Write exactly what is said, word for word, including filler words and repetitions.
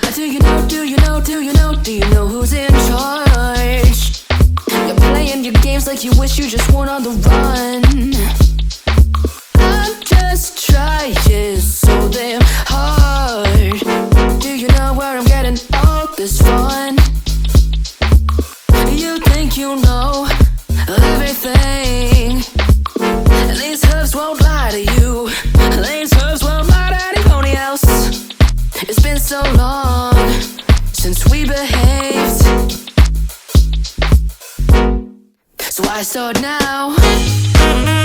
Do you know, do you know, do you know, do you know who's in charge? You're playing your games like you wish you just weren't on the run. I'm just trying so damn hard. Do you know where I'm getting all this fun? You think you know everything. These hooves won't lie to you. These hooves won't lie to anybody else. It's been so long since we behaved, so I start now.